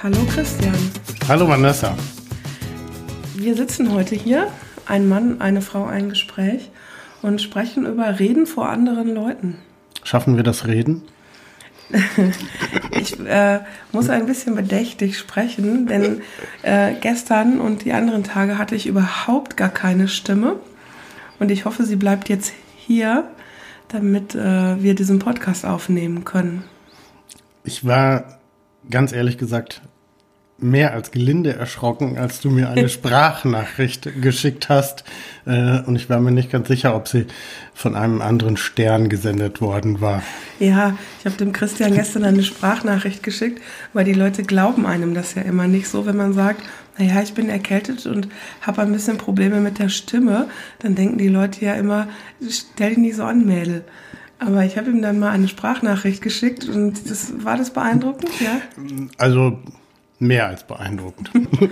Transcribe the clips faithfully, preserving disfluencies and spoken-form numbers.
Hallo Christian. Hallo Vanessa. Wir sitzen heute hier, ein Mann, eine Frau, ein Gespräch und sprechen über Reden vor anderen Leuten. Schaffen wir das Reden? Ich äh, muss ein bisschen bedächtig sprechen, denn äh, gestern und die anderen Tage hatte ich überhaupt gar keine Stimme und ich hoffe, sie bleibt jetzt hier, damit äh, wir diesen Podcast aufnehmen können. Ich war, ganz ehrlich gesagt, mehr als gelinde erschrocken, als du mir eine Sprachnachricht geschickt hast. Äh, und ich war mir nicht ganz sicher, ob sie von einem anderen Stern gesendet worden war. Ja, ich habe dem Christian gestern eine Sprachnachricht geschickt, weil die Leute glauben einem das ja immer nicht so, wenn man sagt, naja, ich bin erkältet und habe ein bisschen Probleme mit der Stimme. Dann denken die Leute ja immer, stell dich nicht so an, Mädel. Aber ich habe ihm dann mal eine Sprachnachricht geschickt und das war das beeindruckend, ja? Also mehr als beeindruckend.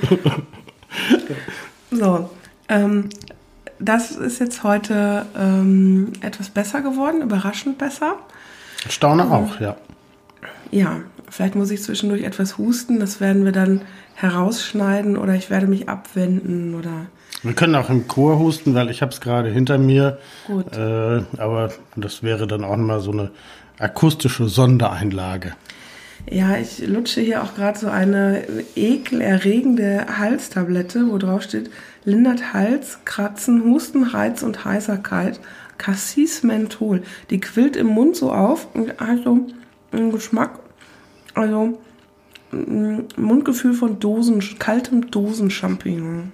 So, ähm, das ist jetzt heute ähm, etwas besser geworden, überraschend besser. Ich staune auch, ja. Ja, vielleicht muss ich zwischendurch etwas husten, das werden wir dann herausschneiden oder ich werde mich abwenden oder... Wir können auch im Chor husten, weil ich habe es gerade hinter mir. Gut. Äh, aber das wäre dann auch mal so eine akustische Sondereinlage. Ja, ich lutsche hier auch gerade so eine ekelerregende Halstablette, wo drauf steht, lindert Hals, Kratzen, Husten, Reiz und Heiserkeit. Cassis Menthol. Die quillt im Mund so auf und hat so einen Geschmack, also ein Mundgefühl von Dosen, kaltem Dosenchampignon.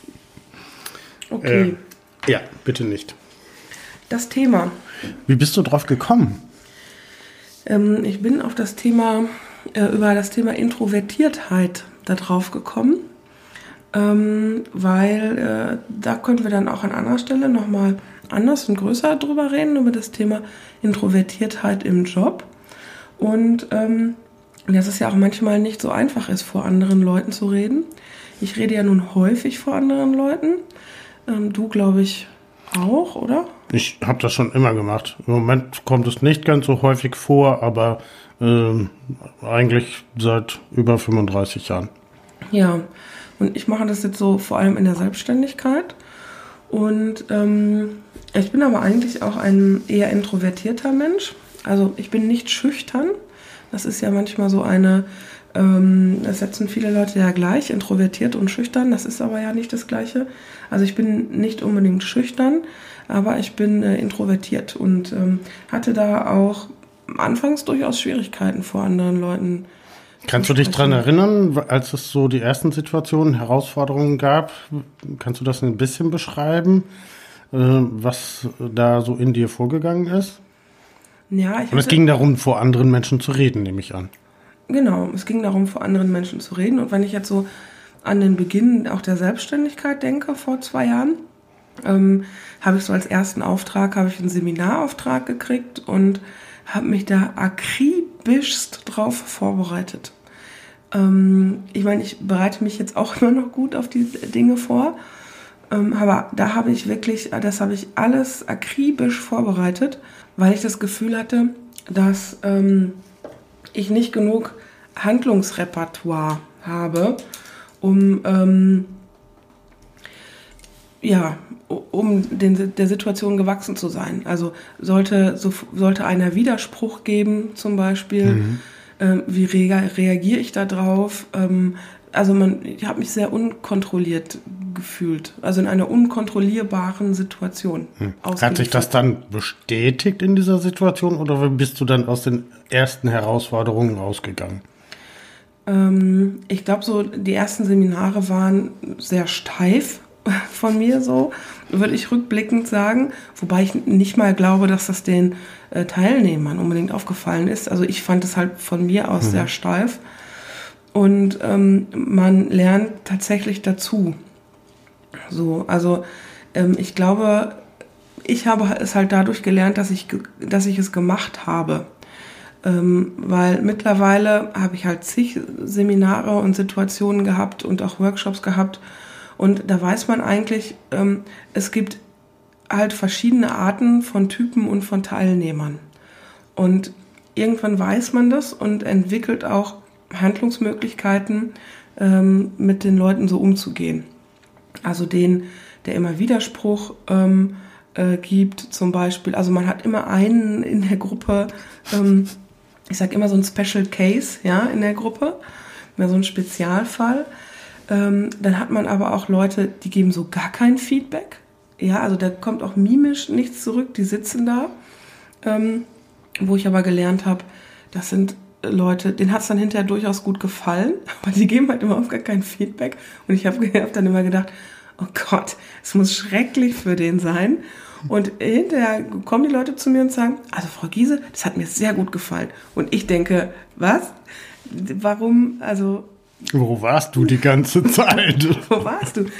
Okay. Äh, ja, bitte nicht. Das Thema. Wie bist du drauf gekommen? Ähm, ich bin auf das Thema, äh, über das Thema Introvertiertheit da drauf gekommen, ähm, weil äh, da können wir dann auch an anderer Stelle nochmal anders und größer drüber reden, über das Thema Introvertiertheit im Job. Und ähm, dass es ja auch manchmal nicht so einfach ist, vor anderen Leuten zu reden. Ich rede ja nun häufig vor anderen Leuten. Ähm, du, glaube ich, auch, oder? Ich habe das schon immer gemacht. Im Moment kommt es nicht ganz so häufig vor, aber ähm, eigentlich seit über fünfunddreißig Jahren. Ja, und ich mache das jetzt so vor allem in der Selbstständigkeit. Und ähm, ich bin aber eigentlich auch ein eher introvertierter Mensch. Also ich bin nicht schüchtern. Das ist ja manchmal so eine... Das setzen viele Leute ja gleich, introvertiert und schüchtern, das ist aber ja nicht das Gleiche. Also ich bin nicht unbedingt schüchtern, aber ich bin äh, introvertiert und ähm, hatte da auch anfangs durchaus Schwierigkeiten vor anderen Leuten. Kannst du dich daran erinnern, als es so die ersten Situationen, Herausforderungen gab? Kannst du das ein bisschen beschreiben, äh, was da so in dir vorgegangen ist? Ja, ich und es ging darum, vor anderen Menschen zu reden, nehme ich an. Genau, es ging darum, vor anderen Menschen zu reden. Und wenn ich jetzt so an den Beginn auch der Selbstständigkeit denke, vor zwei Jahren, ähm, habe ich so als ersten Auftrag, habe ich einen Seminarauftrag gekriegt und habe mich da akribischst drauf vorbereitet. Ähm, ich meine, ich bereite mich jetzt auch immer noch gut auf die Dinge vor, ähm, aber da habe ich wirklich, das habe ich alles akribisch vorbereitet, weil ich das Gefühl hatte, dass... Ähm, ich nicht genug Handlungsrepertoire habe, um, ähm, ja, um den, der Situation gewachsen zu sein. Also sollte, so, sollte einer Widerspruch geben zum Beispiel, mhm. ähm, wie rea- reagiere ich da drauf? Ähm, also man, ich habe mich sehr unkontrolliert gefühlt, also in einer unkontrollierbaren Situation. Hm. Hat sich das dann bestätigt in dieser Situation oder bist du dann aus den ersten Herausforderungen rausgegangen? Ähm, ich glaube, so die ersten Seminare waren sehr steif von mir, so würde ich rückblickend sagen, wobei ich nicht mal glaube, dass das den äh, Teilnehmern unbedingt aufgefallen ist. Also ich fand es halt von mir aus mhm. sehr steif und ähm, man lernt tatsächlich dazu. So, also ähm, ich glaube, ich habe es halt dadurch gelernt, dass ich, dass ich es gemacht habe. Ähm, weil mittlerweile habe ich halt zig Seminare und Situationen gehabt und auch Workshops gehabt. Und da weiß man eigentlich, ähm, es gibt halt verschiedene Arten von Typen und von Teilnehmern. Und irgendwann weiß man das und entwickelt auch Handlungsmöglichkeiten, ähm, mit den Leuten so umzugehen. Also den, der immer Widerspruch ähm, äh, gibt, zum Beispiel. Also man hat immer einen in der Gruppe, ähm, ich sage immer so ein Special Case, ja, in der Gruppe, immer so ein Spezialfall. Ähm, dann hat man aber auch Leute, die geben so gar kein Feedback. Ja, also da kommt auch mimisch nichts zurück, die sitzen da. Ähm, wo ich aber gelernt habe, das sind Leute, denen hat es dann hinterher durchaus gut gefallen, aber die geben halt immer auf gar kein Feedback. Und ich habe hab dann immer gedacht, oh Gott, es muss schrecklich für den sein. Und hinterher kommen die Leute zu mir und sagen, also Frau Giese, das hat mir sehr gut gefallen. Und ich denke, was? Warum? Also wo warst du die ganze Zeit? Wo warst du?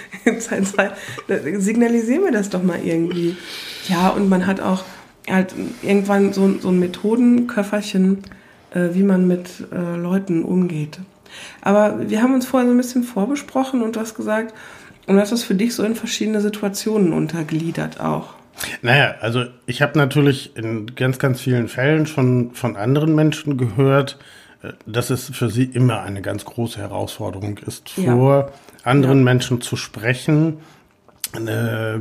Signalisier mir das doch mal irgendwie. Ja, und man hat auch halt irgendwann so, so ein Methodenköfferchen, äh, wie man mit äh, Leuten umgeht. Aber wir haben uns vorher so ein bisschen vorbesprochen und du hast gesagt, und du hast das für dich so in verschiedene Situationen untergliedert auch. Naja, also ich habe natürlich in ganz, ganz vielen Fällen schon von anderen Menschen gehört, dass es für sie immer eine ganz große Herausforderung ist, vor ja. anderen ja. Menschen zu sprechen. Äh,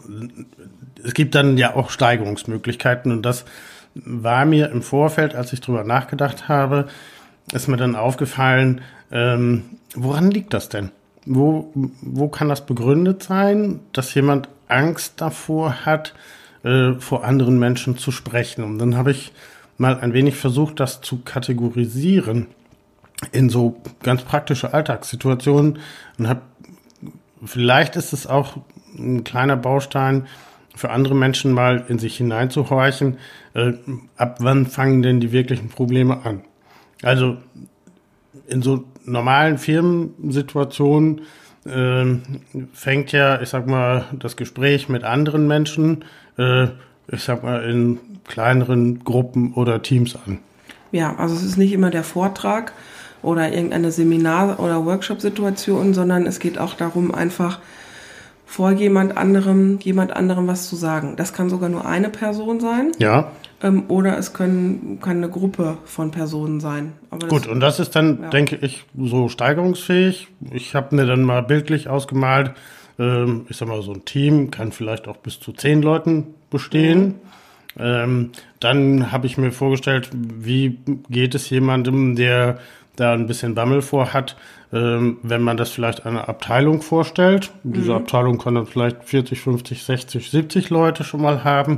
es gibt dann ja auch Steigerungsmöglichkeiten und das war mir im Vorfeld, als ich drüber nachgedacht habe, ist mir dann aufgefallen, ähm, woran liegt das denn? Wo, wo kann das begründet sein, dass jemand Angst davor hat, äh, vor anderen Menschen zu sprechen? Und dann habe ich mal ein wenig versucht, das zu kategorisieren in so ganz praktische Alltagssituationen und habe, vielleicht ist es auch ein kleiner Baustein für andere Menschen mal in sich hineinzuhorchen, äh, ab wann fangen denn die wirklichen Probleme an? Also in so normalen Firmensituationen äh, fängt ja, ich sag mal, das Gespräch mit anderen Menschen, äh, ich sag mal, in kleineren Gruppen oder Teams an. Ja, also es ist nicht immer der Vortrag oder irgendeine Seminar- oder Workshop-Situation, sondern es geht auch darum, einfach vor jemand anderem, jemand anderem was zu sagen. Das kann sogar nur eine Person sein. Ja. Ähm, oder es können, kann eine Gruppe von Personen sein. Aber Gut, und das ist dann, ja. denke ich, so steigerungsfähig. Ich habe mir dann mal bildlich ausgemalt, ähm, ich sag mal, so ein Team kann vielleicht auch bis zu zehn Leuten bestehen. Mhm. Ähm, dann habe ich mir vorgestellt, wie geht es jemandem, der da ein bisschen Bammel vor hat, ähm, wenn man das vielleicht einer Abteilung vorstellt. Mhm. Diese Abteilung kann dann vielleicht vierzig, fünfzig, sechzig, siebzig Leute schon mal haben.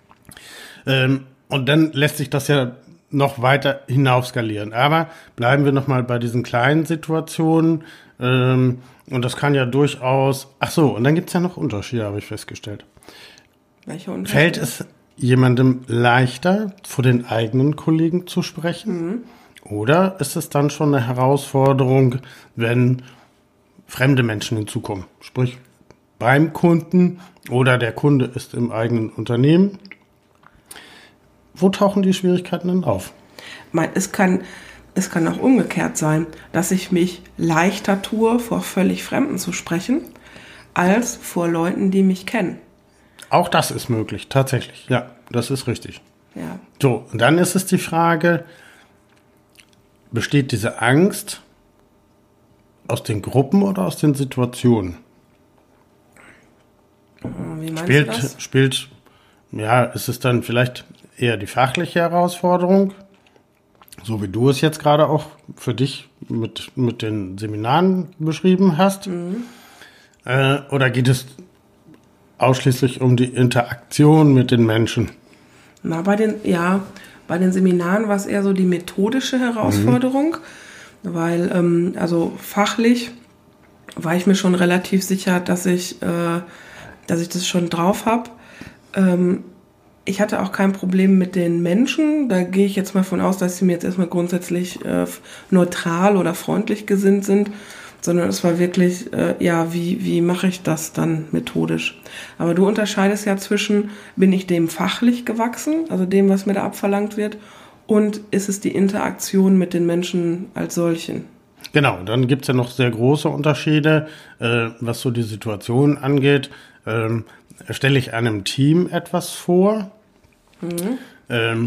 Ähm, und dann lässt sich das ja noch weiter hinauf skalieren. Aber bleiben wir nochmal bei diesen kleinen Situationen. Ähm, und das kann ja durchaus... Ach so, und dann gibt's ja noch Unterschiede, habe ich festgestellt. Welche Unterschiede? Fällt es jemandem leichter, vor den eigenen Kollegen zu sprechen? Mhm. Oder ist es dann schon eine Herausforderung, wenn fremde Menschen hinzukommen? Sprich, beim Kunden oder der Kunde ist im eigenen Unternehmen. Wo tauchen die Schwierigkeiten denn auf? Es kann, es kann auch umgekehrt sein, dass ich mich leichter tue, vor völlig Fremden zu sprechen, als vor Leuten, die mich kennen. Auch das ist möglich, tatsächlich. Ja, das ist richtig. Ja. So, und dann ist es die Frage, besteht diese Angst aus den Gruppen oder aus den Situationen? Wie meinst spielt, du das? Spielt, ja, ist es dann vielleicht eher die fachliche Herausforderung, so wie du es jetzt gerade auch für dich mit, mit den Seminaren beschrieben hast? Mhm. Äh, oder geht es ausschließlich um die Interaktion mit den Menschen? Na, bei den, ja, bei den Seminaren war es eher so die methodische Herausforderung, mhm. weil, ähm, also fachlich war ich mir schon relativ sicher, dass ich, äh, dass ich das schon drauf habe. Ähm, ich hatte auch kein Problem mit den Menschen. Da gehe ich jetzt mal von aus, dass sie mir jetzt erstmal grundsätzlich äh, neutral oder freundlich gesinnt sind, sondern es war wirklich, äh, ja, wie, wie mache ich das dann methodisch? Aber du unterscheidest ja zwischen, bin ich dem fachlich gewachsen, also dem, was mir da abverlangt wird, und ist es die Interaktion mit den Menschen als solchen? Genau, dann gibt's ja noch sehr große Unterschiede, äh, was so die Situation angeht. Ähm, stelle ich einem Team etwas vor, mhm. ähm,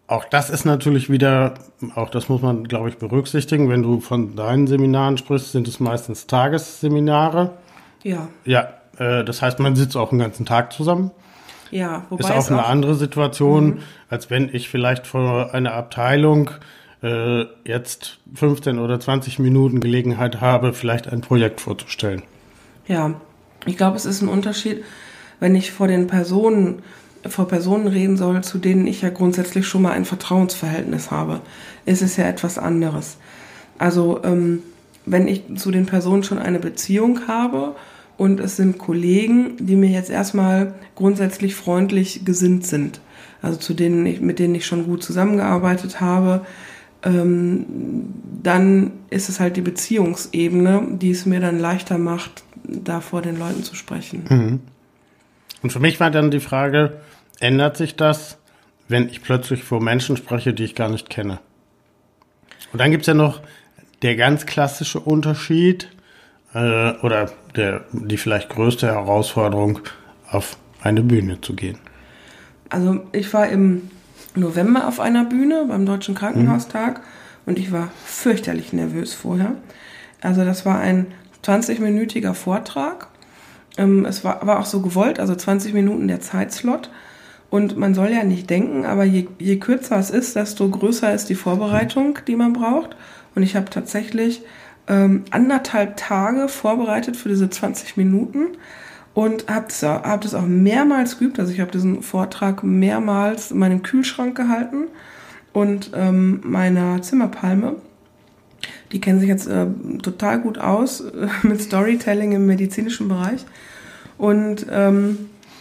Auch das ist natürlich wieder, auch das muss man, glaube ich, berücksichtigen. Wenn du von deinen Seminaren sprichst, sind es meistens Tagesseminare. Ja. Ja, äh, das heißt, man sitzt auch den ganzen Tag zusammen. Ja, wobei ist auch es eine auch, andere Situation, Mhm. als wenn ich vielleicht vor einer Abteilung äh, jetzt fünfzehn oder zwanzig Minuten Gelegenheit habe, vielleicht ein Projekt vorzustellen. Ja, ich glaube, es ist ein Unterschied, wenn ich vor den Personen, vor Personen reden soll, zu denen ich ja grundsätzlich schon mal ein Vertrauensverhältnis habe, ist es ja etwas anderes. Also ähm, wenn ich zu den Personen schon eine Beziehung habe und es sind Kollegen, die mir jetzt erstmal grundsätzlich freundlich gesinnt sind, also zu denen ich, mit denen ich schon gut zusammengearbeitet habe, ähm, dann ist es halt die Beziehungsebene, die es mir dann leichter macht, da vor den Leuten zu sprechen. Mhm. Und für mich war dann die Frage, ändert sich das, wenn ich plötzlich vor Menschen spreche, die ich gar nicht kenne? Und dann gibt's ja noch der ganz klassische Unterschied äh, oder der, die vielleicht größte Herausforderung, auf eine Bühne zu gehen. Also ich war im November auf einer Bühne beim Deutschen Krankenhaustag mhm. und ich war fürchterlich nervös vorher. Also das war ein zwanzig-minütiger Vortrag. Ähm, es war, war auch so gewollt, also zwanzig Minuten der Zeitslot. Und man soll ja nicht denken, aber je, je kürzer es ist, desto größer ist die Vorbereitung, die man braucht. Und ich habe tatsächlich ähm, anderthalb Tage vorbereitet für diese zwanzig Minuten und habe das, hab das auch mehrmals geübt. Also ich habe diesen Vortrag mehrmals in meinem Kühlschrank gehalten und ähm, meiner Zimmerpalme. Die kennen sich jetzt äh, total gut aus äh, mit Storytelling im medizinischen Bereich. Und ähm,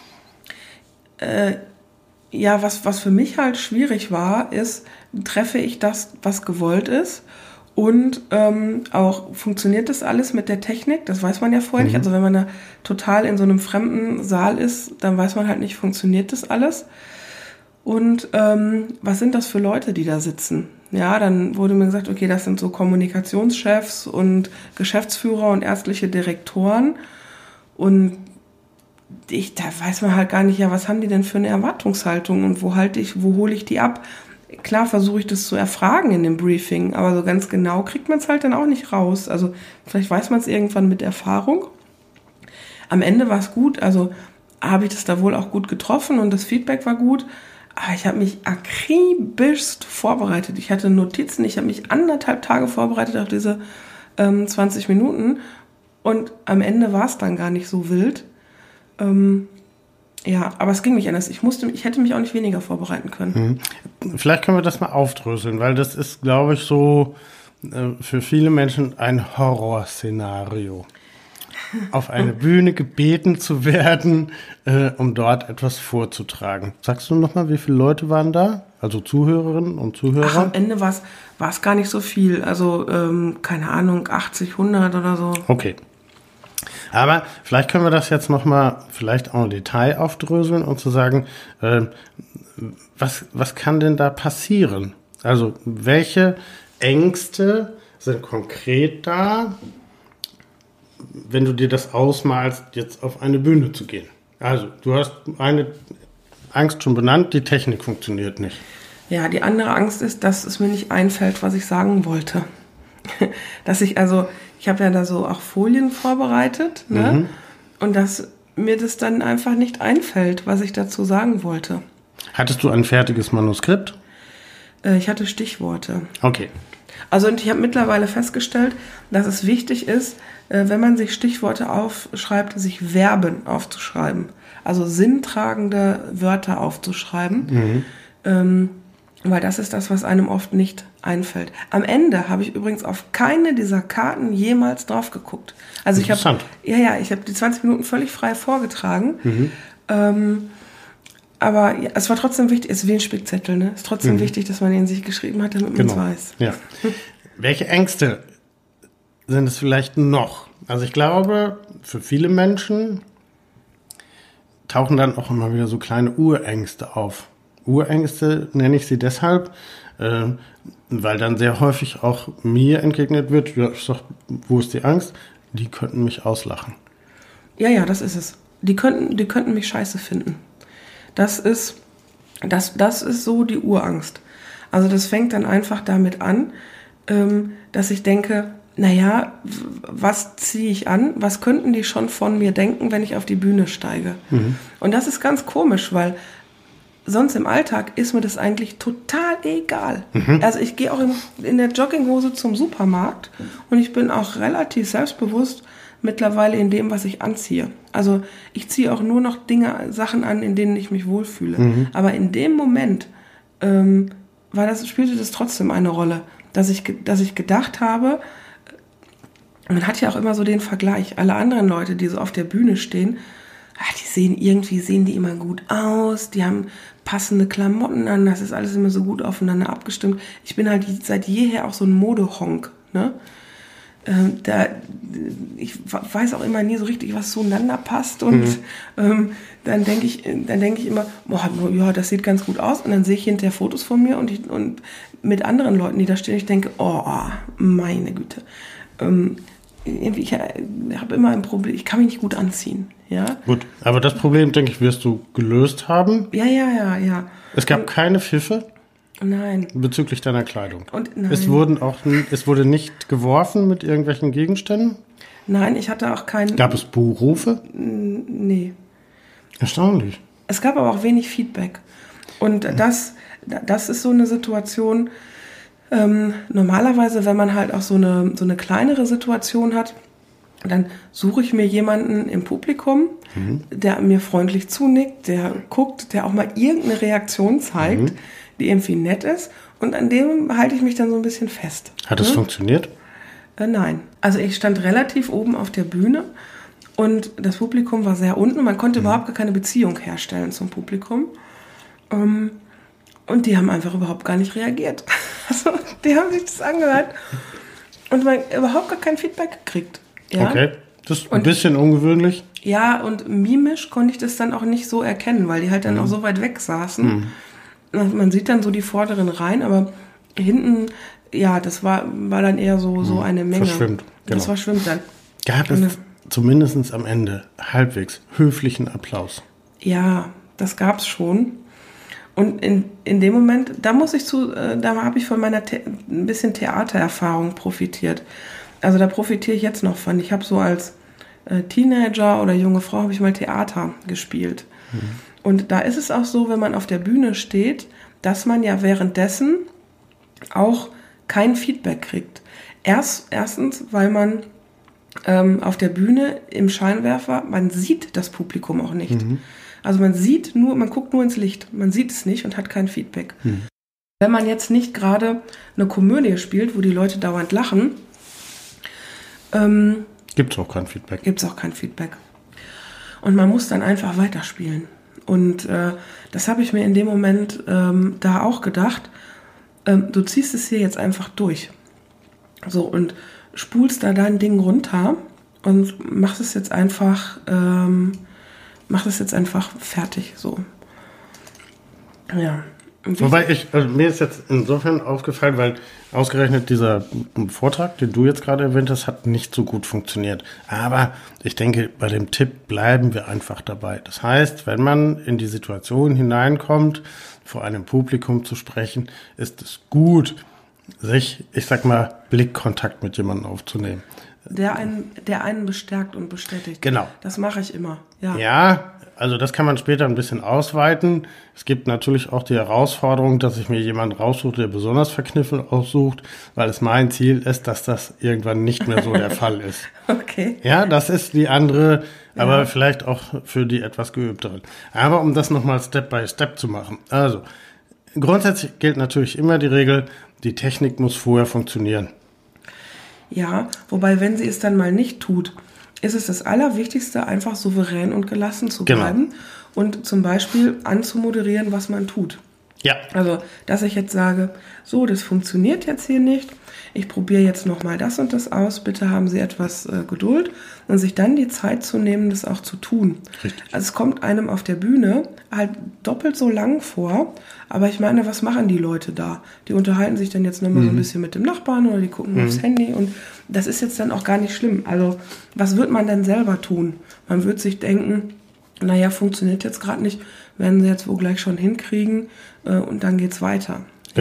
äh, ja, was, was für mich halt schwierig war, ist, treffe ich das, was gewollt ist? Und ähm, auch, funktioniert das alles mit der Technik? Das weiß man ja vorher mhm. nicht. Also wenn man da total in so einem fremden Saal ist, dann weiß man halt nicht, funktioniert das alles? Und ähm, was sind das für Leute, die da sitzen? Ja, dann wurde mir gesagt, okay, das sind so Kommunikationschefs und Geschäftsführer und ärztliche Direktoren. Und ich, da weiß man halt gar nicht, ja, was haben die denn für eine Erwartungshaltung und wo halte ich, wo hole ich die ab? Klar versuche ich das zu erfragen in dem Briefing, aber so ganz genau kriegt man es halt dann auch nicht raus. Also vielleicht weiß man es irgendwann mit Erfahrung. Am Ende war es gut, also habe ich das da wohl auch gut getroffen und das Feedback war gut. Aber ich habe mich akribischst vorbereitet. Ich hatte Notizen, ich habe mich anderthalb Tage vorbereitet auf diese ähm, zwanzig Minuten und am Ende war es dann gar nicht so wild. Ähm, ja, aber es ging nicht anders. Ich musste, ich hätte mich auch nicht weniger vorbereiten können. Mhm. Vielleicht können wir das mal aufdröseln, weil das ist, glaube ich, so äh, für viele Menschen ein Horrorszenario. Auf eine Bühne gebeten zu werden, äh, um dort etwas vorzutragen. Sagst du nochmal, wie viele Leute waren da? Also Zuhörerinnen und Zuhörer? Ach, am Ende war es gar nicht so viel. Also, ähm, keine Ahnung, achtzig, hundert oder so. Okay. Aber vielleicht können wir das jetzt nochmal vielleicht auch im Detail aufdröseln und zu sagen, äh, was, was kann denn da passieren? Also welche Ängste sind konkret da, wenn du dir das ausmalst, jetzt auf eine Bühne zu gehen? Also du hast eine Angst schon benannt, die Technik funktioniert nicht. Ja, die andere Angst ist, dass es mir nicht einfällt, was ich sagen wollte. Dass ich also, ich habe ja da so auch Folien vorbereitet, ne? Mhm. Und dass mir das dann einfach nicht einfällt, was ich dazu sagen wollte. Hattest du ein fertiges Manuskript? Äh, ich hatte Stichworte. Okay. Also und ich habe mittlerweile festgestellt, dass es wichtig ist, äh, wenn man sich Stichworte aufschreibt, sich Verben aufzuschreiben. Also sinntragende Wörter aufzuschreiben. Mhm. Ähm, weil das ist das, was einem oft nicht einfällt. Am Ende habe ich übrigens auf keine dieser Karten jemals drauf geguckt. Also ich habe ja, ja, ich habe die zwanzig Minuten völlig frei vorgetragen. Mhm. Ähm, aber ja, es war trotzdem wichtig, es ist wie ein Spickzettel, ne? Es ist trotzdem mhm. wichtig, dass man ihn sich geschrieben hat, damit man es genau. weiß. Ja. Welche Ängste sind es vielleicht noch? Also ich glaube, für viele Menschen tauchen dann auch immer wieder so kleine Urängste auf. Urängste nenne ich sie deshalb, äh, weil dann sehr häufig auch mir entgegnet wird, ja, ich sag, wo ist die Angst? Die könnten mich auslachen. Ja, ja, das ist es. Die könnten, die könnten mich scheiße finden. Das ist, das, das ist so die Urangst. Also das fängt dann einfach damit an, ähm, dass ich denke, naja, was ziehe ich an? Was könnten die schon von mir denken, wenn ich auf die Bühne steige? Mhm. Und das ist ganz komisch, weil sonst im Alltag ist mir das eigentlich total egal. Mhm. Also ich gehe auch in, in der Jogginghose zum Supermarkt und ich bin auch relativ selbstbewusst mittlerweile in dem, was ich anziehe. Also ich ziehe auch nur noch Dinge, Sachen an, in denen ich mich wohlfühle. Mhm. Aber in dem Moment ähm, war das, spielte das trotzdem eine Rolle, dass ich, dass ich gedacht habe, man hat ja auch immer so den Vergleich, alle anderen Leute, die so auf der Bühne stehen, ach, die sehen irgendwie, sehen die immer gut aus, die haben passende Klamotten an, das ist alles immer so gut aufeinander abgestimmt. Ich bin halt seit jeher auch so ein Modehonk, ne? Ähm, da, ich weiß auch immer nie so richtig, was zueinander passt und mhm. ähm, dann denke ich, dann denke ich immer, boah, ja, das sieht ganz gut aus und dann sehe ich hinterher Fotos von mir und, ich, und mit anderen Leuten, die da stehen, ich denke, oh, meine Güte, ähm, ich habe immer ein Problem, ich kann mich nicht gut anziehen. Ja? Gut, aber das Problem, denke ich, wirst du gelöst haben. Ja, ja, ja, ja. Es gab und, keine Pfiffe? Nein. Bezüglich deiner Kleidung? Und nein. Es, wurden auch, es wurde nicht geworfen mit irgendwelchen Gegenständen? Nein, ich hatte auch keinen... Gab es Buhrufe? Nee. Erstaunlich. Es gab aber auch wenig Feedback. Und das, das ist so eine Situation... Ähm, normalerweise, wenn man halt auch so eine, so eine kleinere Situation hat, dann suche ich mir jemanden im Publikum, mhm. der mir freundlich zunickt, der guckt, der auch mal irgendeine Reaktion zeigt, mhm. die irgendwie nett ist. Und an dem halte ich mich dann so ein bisschen fest. Hat es hm? funktioniert? Äh, nein. Also ich stand relativ oben auf der Bühne und das Publikum war sehr unten. Man konnte mhm. überhaupt gar keine Beziehung herstellen zum Publikum. Ähm, Und die haben einfach überhaupt gar nicht reagiert. Also, die haben sich das angehört und man überhaupt gar kein Feedback gekriegt. Ja? Okay, das ist ein und, bisschen ungewöhnlich. Ja, und mimisch konnte ich das dann auch nicht so erkennen, weil die halt dann mhm. auch so weit weg saßen. Mhm. Man sieht dann so die vorderen Reihen, aber hinten, ja, das war, war dann eher so, so eine Menge. Verschwimmt, genau. Das verschwimmt dann. Gab es zumindest am Ende halbwegs höflichen Applaus? Ja, das gab's schon. Und in, in dem Moment, da muss ich zu, äh, da habe ich von meiner The- ein bisschen Theatererfahrung profitiert. Also da profitiere ich jetzt noch von. Ich habe so als äh, Teenager oder junge Frau habe ich mal Theater gespielt. Mhm. Und da ist es auch so, wenn man auf der Bühne steht, dass man ja währenddessen auch kein Feedback kriegt. Erst, erstens, weil man ähm, auf der Bühne im Scheinwerfer, man sieht das Publikum auch nicht. Mhm. Also man sieht nur, man guckt nur ins Licht, man sieht es nicht und hat kein Feedback. Hm. Wenn man jetzt nicht gerade eine Komödie spielt, wo die Leute dauernd lachen, ähm, gibt es auch kein Feedback. Gibt es auch kein Feedback. Und man muss dann einfach weiterspielen. Und äh, das habe ich mir in dem Moment ähm, da auch gedacht. Ähm, du ziehst es hier jetzt einfach durch. So, und spulst da dein Ding runter und machst es jetzt einfach... Ähm, mach das jetzt einfach fertig, so. Ja. Wobei ich, also mir ist jetzt insofern aufgefallen, weil ausgerechnet dieser Vortrag, den du jetzt gerade erwähnt hast, hat nicht so gut funktioniert. Aber ich denke, bei dem Tipp bleiben wir einfach dabei. Das heißt, wenn man in die Situation hineinkommt, vor einem Publikum zu sprechen, ist es gut, sich, ich sag mal, Blickkontakt mit jemandem aufzunehmen. Der einen, der einen bestärkt und bestätigt. Genau. Das mache ich immer. Ja. ja, also das kann man später ein bisschen ausweiten. Es gibt natürlich auch die Herausforderung, dass ich mir jemanden raussuche, der besonders verkniffen aussucht, weil es mein Ziel ist, dass das irgendwann nicht mehr so der Fall ist. Okay. Ja, das ist die andere, aber ja. vielleicht auch für die etwas geübteren. Aber um das nochmal Step by Step zu machen. Also, grundsätzlich gilt natürlich immer die Regel, die Technik muss vorher funktionieren. Ja, wobei, wenn sie es dann mal nicht tut, ist es das Allerwichtigste, einfach souverän und gelassen zu bleiben genau. und zum Beispiel anzumoderieren, was man tut. Ja. Also, dass ich jetzt sage, so, das funktioniert jetzt hier nicht, ich probiere jetzt nochmal das und das aus, bitte haben Sie etwas äh, Geduld und sich dann die Zeit zu nehmen, das auch zu tun. Richtig. Also es kommt einem auf der Bühne halt doppelt so lang vor, aber ich meine, was machen die Leute da? Die unterhalten sich dann jetzt nochmal mhm. so ein bisschen mit dem Nachbarn oder die gucken mhm. aufs Handy und das ist jetzt dann auch gar nicht schlimm. Also was wird man denn selber tun? Man wird sich denken, naja, funktioniert jetzt gerade nicht, werden sie jetzt wohl gleich schon hinkriegen äh, und dann geht's weiter. Genau. Ja?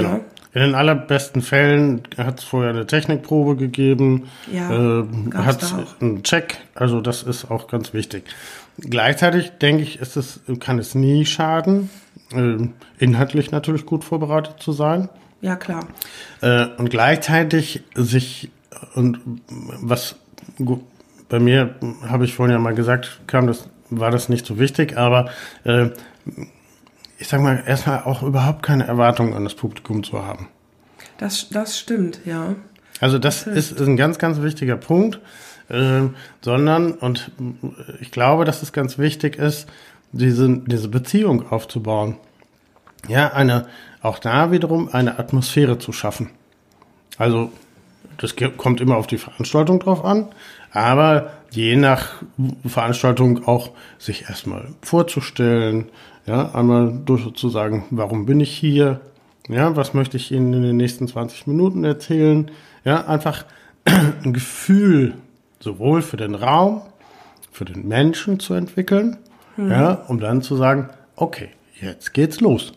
In den allerbesten Fällen hat es vorher eine Technikprobe gegeben, ja, äh, hat einen Check, also das ist auch ganz wichtig. Gleichzeitig denke ich, ist es, kann es nie schaden, äh, inhaltlich natürlich gut vorbereitet zu sein. Ja, klar. Äh, und gleichzeitig sich, und was bei mir, habe ich vorhin ja mal gesagt, kam das, war das nicht so wichtig, aber äh, ich sag mal, erstmal auch überhaupt keine Erwartungen an das Publikum zu haben. Das, das stimmt, ja. Also das, das ist, ist ein ganz, ganz wichtiger Punkt, äh, sondern, und ich glaube, dass es ganz wichtig ist, diese, diese Beziehung aufzubauen. Ja, eine, auch da wiederum eine Atmosphäre zu schaffen. Also das kommt immer auf die Veranstaltung drauf an, aber je nach Veranstaltung auch sich erstmal vorzustellen, ja, einmal durch zu sagen, warum bin ich hier, ja, was möchte ich Ihnen in den nächsten zwanzig Minuten erzählen, ja, einfach ein Gefühl sowohl für den Raum, für den Menschen zu entwickeln, hm. ja, um dann zu sagen, okay, jetzt geht's los.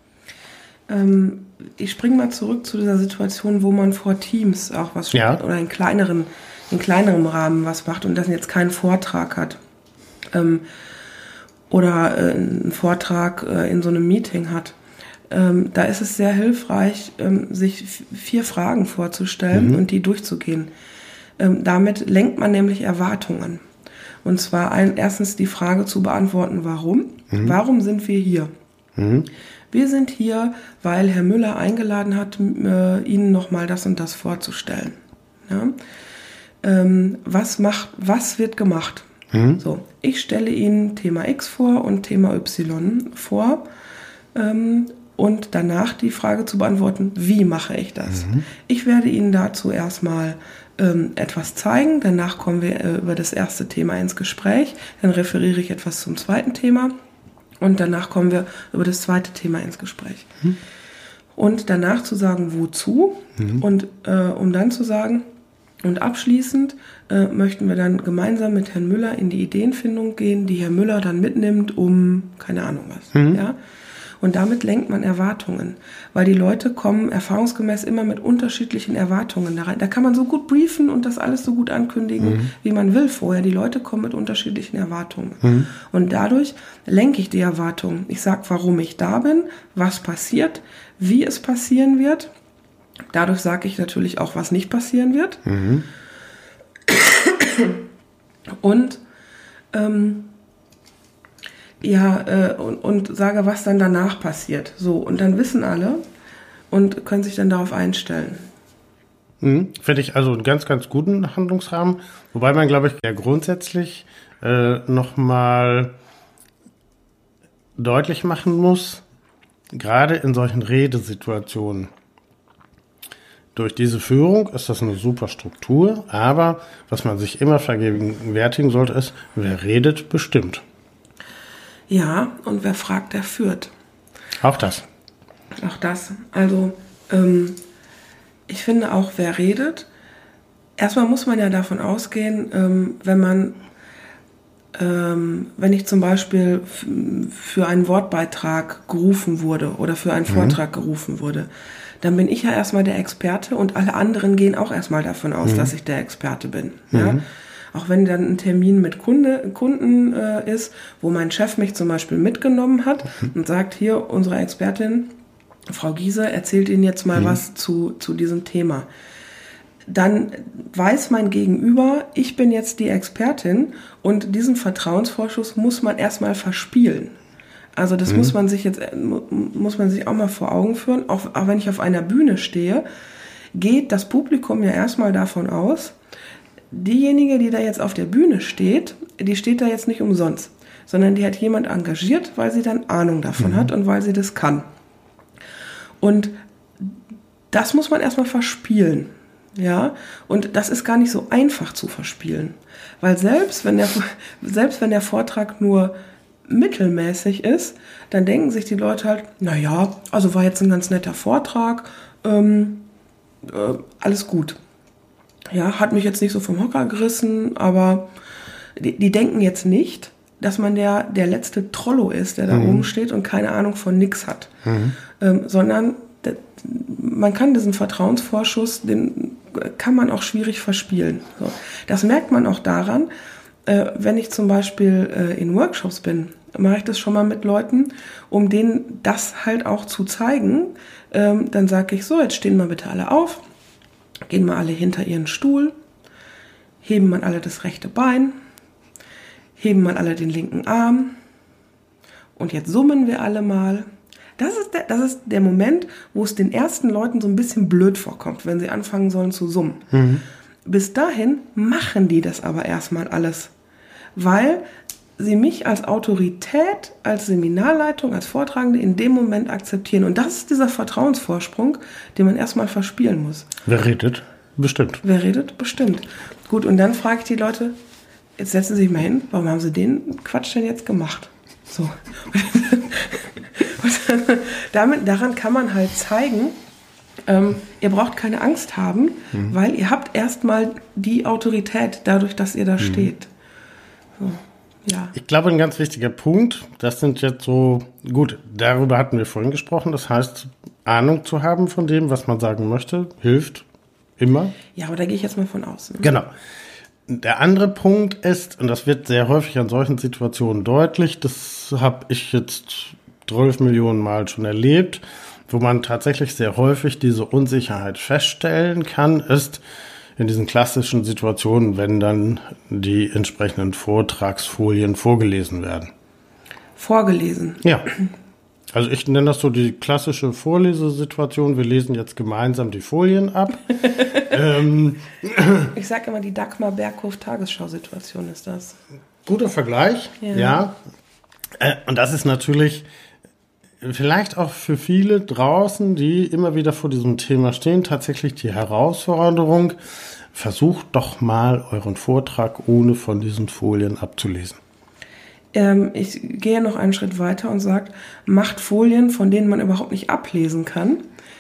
Ähm, ich springe mal zurück zu dieser Situation, wo man vor Teams auch was ja. oder in kleineren, in kleinerem Rahmen was macht und das jetzt keinen Vortrag hat. Ähm, oder äh, einen Vortrag äh, in so einem Meeting hat. Ähm, da ist es sehr hilfreich, ähm, sich f- vier Fragen vorzustellen mhm. und die durchzugehen. Ähm, damit lenkt man nämlich Erwartungen. Und zwar ein, erstens die Frage zu beantworten, warum? Mhm. Warum sind wir hier? Mhm. Wir sind hier, weil Herr Müller eingeladen hat, äh, Ihnen nochmal das und das vorzustellen. Ja? Ähm, was macht, was wird gemacht? Mhm. So, ich stelle Ihnen Thema X vor und Thema Y vor ähm, und danach die Frage zu beantworten, wie mache ich das? Mhm. Ich werde Ihnen dazu erstmal ähm, etwas zeigen, danach kommen wir äh, über das erste Thema ins Gespräch, dann referiere ich etwas zum zweiten Thema und danach kommen wir über das zweite Thema ins Gespräch. Mhm. Und danach zu sagen, wozu mhm. und äh, um dann zu sagen, und abschließend äh, möchten wir dann gemeinsam mit Herrn Müller in die Ideenfindung gehen, die Herr Müller dann mitnimmt, um keine Ahnung was. Mhm. Ja? Und damit lenkt man Erwartungen, weil die Leute kommen erfahrungsgemäß immer mit unterschiedlichen Erwartungen da rein. Da kann man so gut briefen und das alles so gut ankündigen, mhm. wie man will vorher. Die Leute kommen mit unterschiedlichen Erwartungen. Mhm. Und dadurch lenke ich die Erwartungen. Ich sage, warum ich da bin, was passiert, wie es passieren wird. Dadurch sage ich natürlich auch, was nicht passieren wird. Mhm. Und ähm, ja, äh, und, und sage, was dann danach passiert. So, und dann wissen alle und können sich dann darauf einstellen. Mhm. Finde ich also einen ganz, ganz guten Handlungsrahmen. Wobei man, glaube ich, ja grundsätzlich äh, nochmal deutlich machen muss, gerade in solchen Redesituationen, durch diese Führung ist das eine super Struktur, aber was man sich immer vergegenwärtigen sollte, ist, wer redet, bestimmt. Ja, und wer fragt, der führt. Auch das. Auch das. Also, ähm, ich finde auch, wer redet, erstmal muss man ja davon ausgehen, ähm, wenn man, ähm, wenn ich zum Beispiel f- für einen Wortbeitrag gerufen wurde oder für einen Vortrag mhm. gerufen wurde, dann bin ich ja erstmal der Experte und alle anderen gehen auch erstmal davon aus, mhm. dass ich der Experte bin. Mhm. Ja? Auch wenn dann ein Termin mit Kunde, Kunden äh, ist, wo mein Chef mich zum Beispiel mitgenommen hat mhm. und sagt, hier, unsere Expertin, Frau Giese, erzählt Ihnen jetzt mal mhm. was zu, zu diesem Thema. Dann weiß mein Gegenüber, ich bin jetzt die Expertin und diesen Vertrauensvorschuss muss man erstmal verspielen. Also das mhm. muss man sich jetzt muss man sich auch mal vor Augen führen. Auch, auch wenn ich auf einer Bühne stehe, geht das Publikum ja erstmal davon aus, diejenige, die da jetzt auf der Bühne steht, die steht da jetzt nicht umsonst, sondern die hat jemand engagiert, weil sie dann Ahnung davon mhm. hat und weil sie das kann. Und das muss man erstmal verspielen. Ja, und das ist gar nicht so einfach zu verspielen, weil selbst wenn der, selbst wenn der Vortrag nur mittelmäßig ist, dann denken sich die Leute halt, naja, also war jetzt ein ganz netter Vortrag, ähm, äh, alles gut. Ja, hat mich jetzt nicht so vom Hocker gerissen, aber die, die denken jetzt nicht, dass man der, der letzte Trollo ist, der da mhm. oben steht und keine Ahnung von nix hat, mhm. ähm, sondern das, man kann diesen Vertrauensvorschuss, den kann man auch schwierig verspielen. So. Das merkt man auch daran, äh, wenn ich zum Beispiel äh, in Workshops bin, mache ich das schon mal mit Leuten, um denen das halt auch zu zeigen. Ähm, dann sage ich so, jetzt stehen mal bitte alle auf, gehen mal alle hinter ihren Stuhl, heben mal alle das rechte Bein, heben mal alle den linken Arm und jetzt summen wir alle mal. Das ist, der, das ist der Moment, wo es den ersten Leuten so ein bisschen blöd vorkommt, wenn sie anfangen sollen zu summen. Mhm. Bis dahin machen die das aber erstmal alles, weil sie mich als Autorität, als Seminarleitung, als Vortragende in dem Moment akzeptieren. Und das ist dieser Vertrauensvorsprung, den man erstmal verspielen muss. Wer redet? Bestimmt. Wer redet? Bestimmt. Gut, und dann frage ich die Leute, jetzt setzen Sie sich mal hin, warum haben Sie den Quatsch denn jetzt gemacht? So. Und dann, damit, daran kann man halt zeigen, ähm, ihr braucht keine Angst haben, mhm. weil ihr habt erstmal die Autorität dadurch, dass ihr da mhm. steht. So. Ja. Ich glaube, ein ganz wichtiger Punkt, das sind jetzt so, gut, darüber hatten wir vorhin gesprochen, das heißt, Ahnung zu haben von dem, was man sagen möchte, hilft immer. Ja, aber da gehe ich jetzt mal von aus. Ne? Genau. Der andere Punkt ist, und das wird sehr häufig an solchen Situationen deutlich, das habe ich jetzt zwölf Millionen Mal schon erlebt, wo man tatsächlich sehr häufig diese Unsicherheit feststellen kann, ist, in diesen klassischen Situationen, wenn dann die entsprechenden Vortragsfolien vorgelesen werden. Vorgelesen? Ja. Also ich nenne das so die klassische Vorlesesituation. Wir lesen jetzt gemeinsam die Folien ab. ähm, ich sage immer, die Dagmar Berghof-Tagesschau-Situation ist das. Guter Vergleich, ja. ja. Äh, und das ist natürlich vielleicht auch für viele draußen, die immer wieder vor diesem Thema stehen, tatsächlich die Herausforderung, versucht doch mal euren Vortrag ohne von diesen Folien abzulesen. Ähm, ich gehe noch einen Schritt weiter und sage, macht Folien, von denen man überhaupt nicht ablesen kann.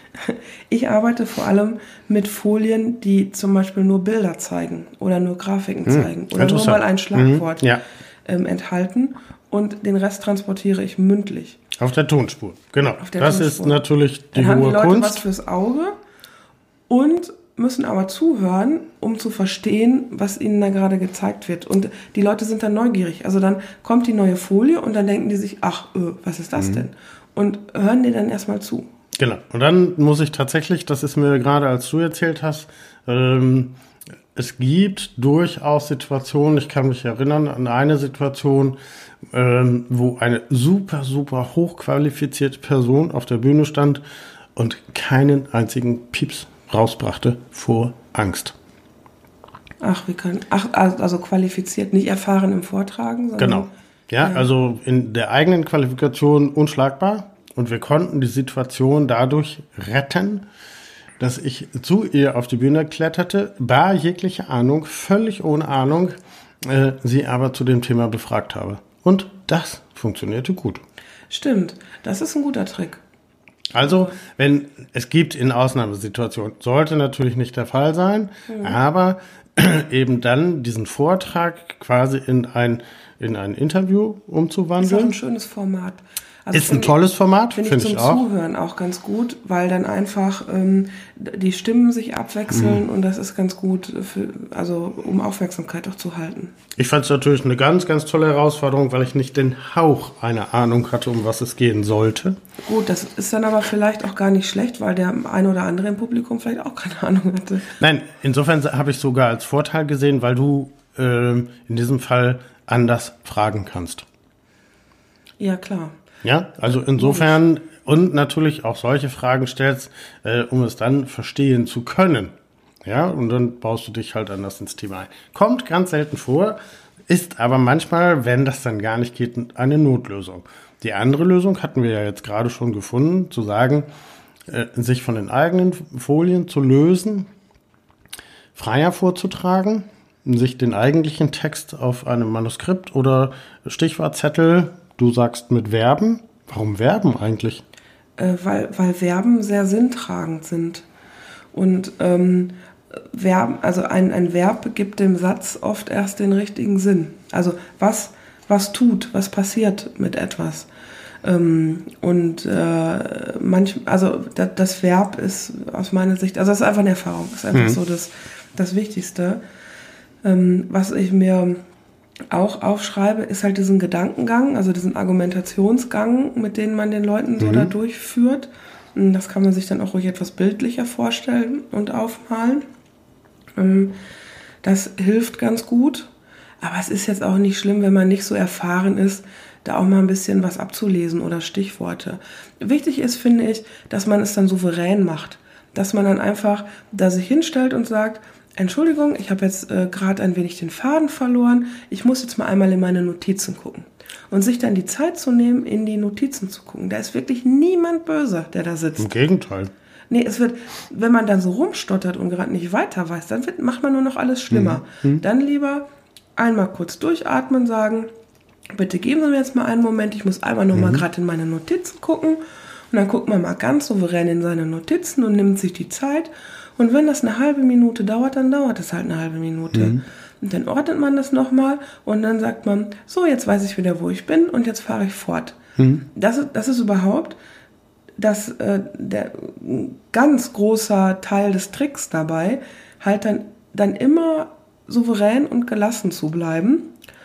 Ich arbeite vor allem mit Folien, die zum Beispiel nur Bilder zeigen oder nur Grafiken hm, zeigen oder nur mal ein Schlagwort hm, ja. ähm, enthalten und den Rest transportiere ich mündlich. Auf der Tonspur, genau. Der das Tonspur. Ist natürlich die Dann haben hohe die Leute Kunst. was fürs Auge und müssen aber zuhören, um zu verstehen, was ihnen da gerade gezeigt wird. Und die Leute sind dann neugierig. Also dann kommt die neue Folie und dann denken die sich, ach, öh, was ist das mhm. denn? Und hören dir dann erstmal zu. Genau. Und dann muss ich tatsächlich, das ist mir gerade, als du erzählt hast, ähm, es gibt durchaus Situationen, ich kann mich erinnern an eine Situation, ähm, wo eine super, super hochqualifizierte Person auf der Bühne stand und keinen einzigen Pieps rausbrachte vor Angst. Ach, wie kann, ach, also qualifiziert, nicht erfahren im Vortragen, sondern... Genau. Ja, ja, also in der eigenen Qualifikation unschlagbar und wir konnten die Situation dadurch retten, dass ich zu ihr auf die Bühne kletterte, bar jegliche Ahnung, völlig ohne Ahnung, äh, sie aber zu dem Thema befragt habe. Und das funktionierte gut. Stimmt, das ist ein guter Trick. Also, wenn es gibt in Ausnahmesituationen, sollte natürlich nicht der Fall sein, mhm. aber eben dann diesen Vortrag quasi in ein, in ein Interview umzuwandeln. Ist auch ein schönes Format. Also ist ein tolles Format, finde ich, find ich zum Zuhören auch ganz gut, weil dann einfach ähm, die Stimmen sich abwechseln mhm. und das ist ganz gut, für, also um Aufmerksamkeit auch zu halten. Ich fand es natürlich eine ganz, ganz tolle Herausforderung, weil ich nicht den Hauch einer Ahnung hatte, um was es gehen sollte. Gut, das ist dann aber vielleicht auch gar nicht schlecht, weil der eine oder andere im Publikum vielleicht auch keine Ahnung hatte. Nein, insofern habe ich sogar als Vorteil gesehen, weil du äh, in diesem Fall anders fragen kannst. Ja, klar. Ja, also insofern und natürlich auch solche Fragen stellst, äh, um es dann verstehen zu können. Ja, und dann baust du dich halt anders ins Thema ein. Kommt ganz selten vor, ist aber manchmal, wenn das dann gar nicht geht, eine Notlösung. Die andere Lösung hatten wir ja jetzt gerade schon gefunden, zu sagen, äh, sich von den eigenen Folien zu lösen, freier vorzutragen, sich den eigentlichen Text auf einem Manuskript oder Stichwortzettel, du sagst mit Verben. Warum Verben eigentlich? Äh, weil, weil Verben sehr sinntragend sind. Und ähm, Verben, also ein, ein Verb gibt dem Satz oft erst den richtigen Sinn. Also was, was tut, was passiert mit etwas. Ähm, und äh, manch, also da, das Verb ist aus meiner Sicht, also das ist einfach eine Erfahrung, das ist einfach mhm. so das, das Wichtigste. Ähm, was ich mir auch aufschreibe, ist halt diesen Gedankengang, also diesen Argumentationsgang, mit denen man den Leuten so mhm. da durchführt. Und das kann man sich dann auch ruhig etwas bildlicher vorstellen und aufmalen. Ähm, das hilft ganz gut. Aber es ist jetzt auch nicht schlimm, wenn man nicht so erfahren ist, da auch mal ein bisschen was abzulesen oder Stichworte. Wichtig ist, finde ich, dass man es dann souverän macht. Dass man dann einfach da sich hinstellt und sagt, Entschuldigung, ich habe jetzt äh, gerade ein wenig den Faden verloren, ich muss jetzt mal einmal in meine Notizen gucken. Und sich dann die Zeit zu nehmen, in die Notizen zu gucken. Da ist wirklich niemand böse, der da sitzt. Im Gegenteil. Nee, es wird, wenn man dann so rumstottert und gerade nicht weiter weiß, dann wird, macht man nur noch alles schlimmer. Mhm. Dann lieber einmal kurz durchatmen, sagen, bitte geben Sie mir jetzt mal einen Moment, ich muss einmal noch mhm. mal gerade in meine Notizen gucken. Und dann guckt man mal ganz souverän in seine Notizen und nimmt sich die Zeit. Und wenn das eine halbe Minute dauert, dann dauert es halt eine halbe Minute. Mhm. Und dann ordnet man das nochmal und dann sagt man, so, jetzt weiß ich wieder, wo ich bin und jetzt fahre ich fort. Mhm. Das, das ist überhaupt das, äh, der ganz großer Teil des Tricks dabei, halt dann, dann immer souverän und gelassen zu bleiben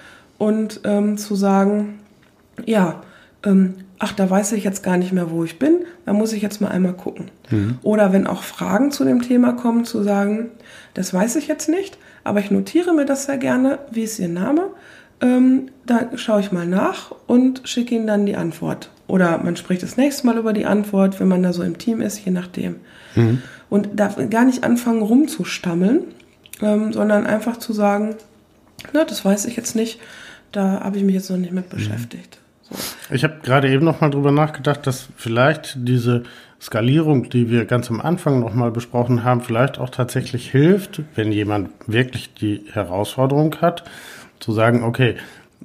und ähm, zu sagen, ja, ähm, ach, da weiß ich jetzt gar nicht mehr, wo ich bin, da muss ich jetzt mal einmal gucken. Mhm. Oder wenn auch Fragen zu dem Thema kommen, zu sagen, das weiß ich jetzt nicht, aber ich notiere mir das sehr gerne, wie ist Ihr Name, ähm, da schaue ich mal nach und schicke Ihnen dann die Antwort. Oder man spricht das nächste Mal über die Antwort, wenn man da so im Team ist, je nachdem. Mhm. Und da gar nicht anfangen rumzustammeln, ähm, sondern einfach zu sagen, na, das weiß ich jetzt nicht, da habe ich mich jetzt noch nicht mit beschäftigt. So. Ich habe gerade eben noch mal drüber nachgedacht, dass vielleicht diese Skalierung, die wir ganz am Anfang noch mal besprochen haben, vielleicht auch tatsächlich hilft, wenn jemand wirklich die Herausforderung hat, zu sagen, okay,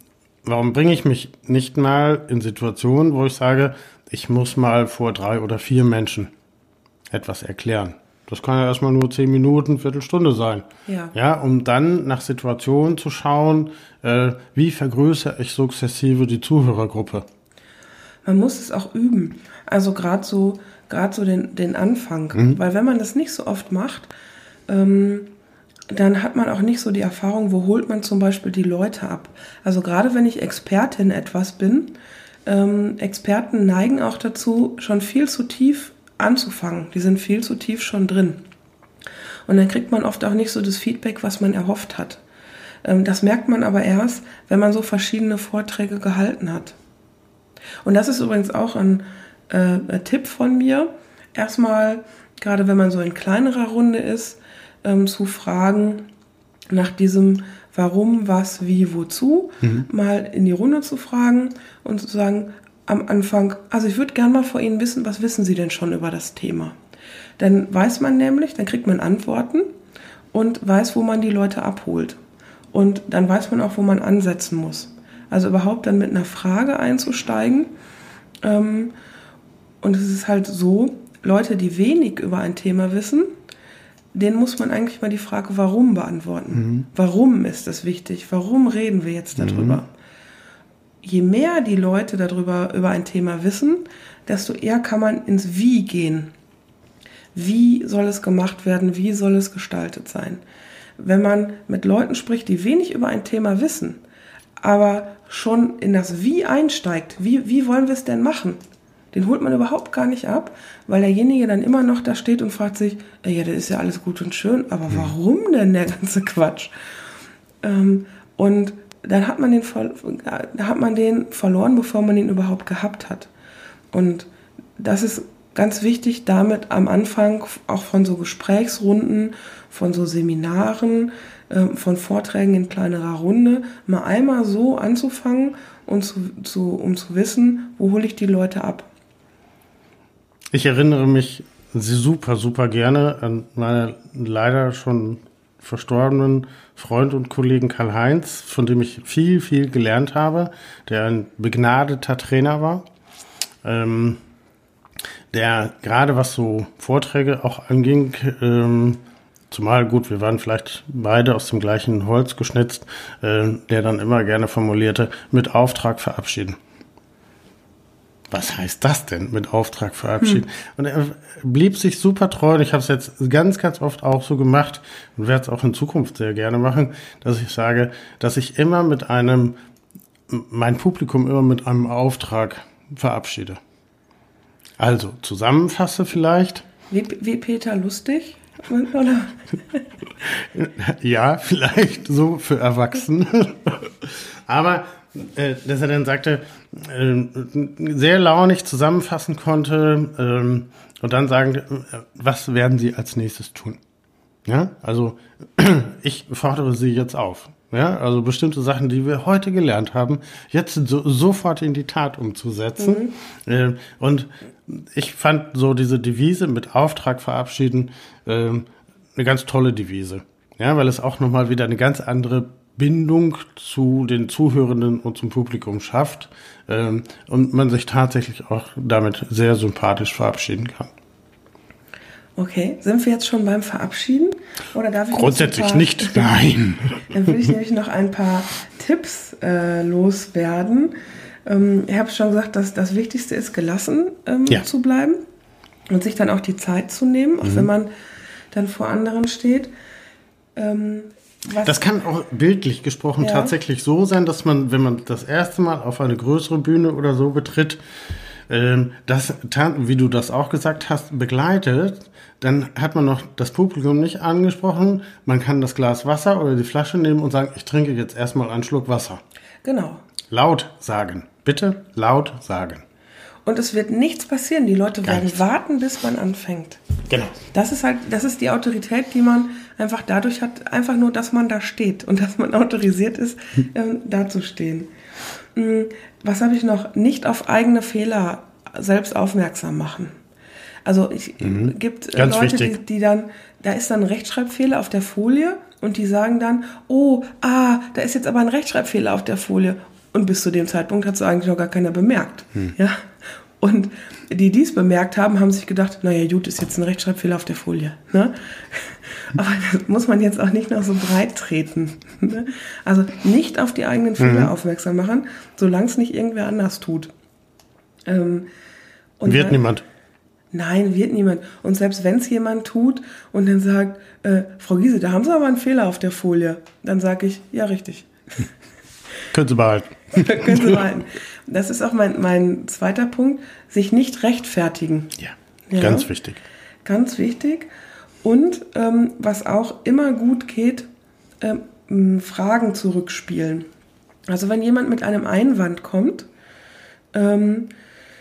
warum bringe ich mich nicht mal in Situationen, wo ich sage, ich muss mal vor drei oder vier Menschen etwas erklären. Das kann ja erstmal nur zehn Minuten, Viertelstunde sein. Ja. Ja, um dann nach Situationen zu schauen, äh, wie vergrößere ich sukzessive die Zuhörergruppe. Man muss es auch üben. Also gerade so, gerade so den, den Anfang. Mhm. Weil wenn man das nicht so oft macht, ähm, dann hat man auch nicht so die Erfahrung, wo holt man zum Beispiel die Leute ab. Also gerade wenn ich Expertin etwas bin, ähm, Experten neigen auch dazu, schon viel zu tief anzufangen. Die sind viel zu tief schon drin. Und dann kriegt man oft auch nicht so das Feedback, was man erhofft hat. Ähm, das merkt man aber erst, wenn man so verschiedene Vorträge gehalten hat. Und das ist übrigens auch ein, äh, ein Tipp von mir. Erstmal, gerade wenn man so in kleinerer Runde ist, ähm, zu fragen nach diesem Warum, was, wie, wozu, mhm. mal in die Runde zu fragen und zu sagen, am Anfang, also ich würde gerne mal vor Ihnen wissen, was wissen Sie denn schon über das Thema? Dann weiß man nämlich, dann kriegt man Antworten und weiß, wo man die Leute abholt. Und dann weiß man auch, wo man ansetzen muss. Also überhaupt dann mit einer Frage einzusteigen. Und es ist halt so, Leute, die wenig über ein Thema wissen, denen muss man eigentlich mal die Frage, warum beantworten. Mhm. Warum ist das wichtig? Warum reden wir jetzt darüber? Mhm. Je mehr die Leute darüber über ein Thema wissen, desto eher kann man ins Wie gehen. Wie soll es gemacht werden? Wie soll es gestaltet sein? Wenn man mit Leuten spricht, die wenig über ein Thema wissen, aber schon in das Wie einsteigt, wie, wie wollen wir es denn machen? Den holt man überhaupt gar nicht ab, weil derjenige dann immer noch da steht und fragt sich, ja, das ist ja alles gut und schön, aber warum denn der ganze Quatsch? Ähm, und dann hat man den, da hat man den verloren, bevor man ihn überhaupt gehabt hat. Und das ist ganz wichtig, damit am Anfang auch von so Gesprächsrunden, von so Seminaren, äh, von Vorträgen in kleinerer Runde, mal einmal so anzufangen, und zu, zu, um zu wissen, wo hole ich die Leute ab. Ich erinnere mich super, super gerne an meine leider schon verstorbenen Freund und Kollegen Karl-Heinz, von dem ich viel, viel gelernt habe, der ein begnadeter Trainer war, ähm, der gerade was so Vorträge auch anging, ähm, zumal gut, wir waren vielleicht beide aus dem gleichen Holz geschnitzt, äh, der dann immer gerne formulierte, mit Auftrag verabschieden. was heißt das denn mit Auftrag verabschieden? Hm. Und er blieb sich super treu. Und ich habe es jetzt ganz, ganz oft auch so gemacht und werde es auch in Zukunft sehr gerne machen, dass ich sage, dass ich immer mit einem, mein Publikum immer mit einem Auftrag verabschiede. Also, zusammenfasse vielleicht. Wie, wie Peter Lustig? Oder? Ja, vielleicht so für Erwachsene. Aber äh, dass er dann sagte, äh, sehr launig zusammenfassen konnte äh, und dann sagen, äh, was werden Sie als nächstes tun? Ja, also ich fordere Sie jetzt auf. Ja, also bestimmte Sachen, die wir heute gelernt haben, jetzt so, sofort in die Tat umzusetzen. Mhm. Äh, und ich fand so diese Devise mit Auftrag verabschieden äh, eine ganz tolle Devise. Ja, weil es auch nochmal wieder eine ganz andere Bindung zu den Zuhörenden und zum Publikum schafft ähm, und man sich tatsächlich auch damit sehr sympathisch verabschieden kann. Okay, sind wir jetzt schon beim Verabschieden? Oder darf ich Grundsätzlich paar, nicht, nein. Dann will ich nämlich noch ein paar Tipps äh, loswerden. Ähm, ich habe schon gesagt, dass das Wichtigste ist, gelassen ähm, ja. zu bleiben und sich dann auch die Zeit zu nehmen, auch mhm. wenn man dann vor anderen steht. Ähm, Was? Das kann auch bildlich gesprochen ja. tatsächlich so sein, dass man, wenn man das erste Mal auf eine größere Bühne oder so betritt, ähm, das, wie du das auch gesagt hast, begleitet, dann hat man noch das Publikum nicht angesprochen. Man kann das Glas Wasser oder die Flasche nehmen und sagen, ich trinke jetzt erstmal einen Schluck Wasser. Genau. Laut sagen. Bitte laut sagen. Und es wird nichts passieren. Die Leute Gar werden nichts. warten, bis man anfängt. Genau. Das ist halt, das ist die Autorität, die man einfach dadurch hat, einfach nur, dass man da steht und dass man autorisiert ist, ähm, da zu stehen. Mhm. Was habe ich noch? Nicht auf eigene Fehler selbst aufmerksam machen. Also es mhm. gibt äh, Leute, die, die dann, da ist dann ein Rechtschreibfehler auf der Folie und die sagen dann, oh, ah, da ist jetzt aber ein Rechtschreibfehler auf der Folie. Und bis zu dem Zeitpunkt hat es eigentlich noch gar keiner bemerkt. Mhm. Ja. Und die, die es bemerkt haben, haben sich gedacht, naja, gut, ist jetzt ein Rechtschreibfehler auf der Folie. Ne? Aber das muss man jetzt auch nicht noch so breit treten. Ne? Also nicht auf die eigenen Fehler mhm. aufmerksam machen, solange es nicht irgendwer anders tut. Ähm, und wird dann, niemand. Nein, wird niemand. Und selbst wenn es jemand tut und dann sagt, äh, Frau Giese, da haben Sie aber einen Fehler auf der Folie, dann sage ich, ja, richtig. Können Sie behalten. Können Sie behalten. Das ist auch mein, mein zweiter Punkt, sich nicht rechtfertigen. Ja, ja. Ganz wichtig. Ganz wichtig. Und ähm, was auch immer gut geht, ähm, Fragen zurückspielen. Also wenn jemand mit einem Einwand kommt, ähm,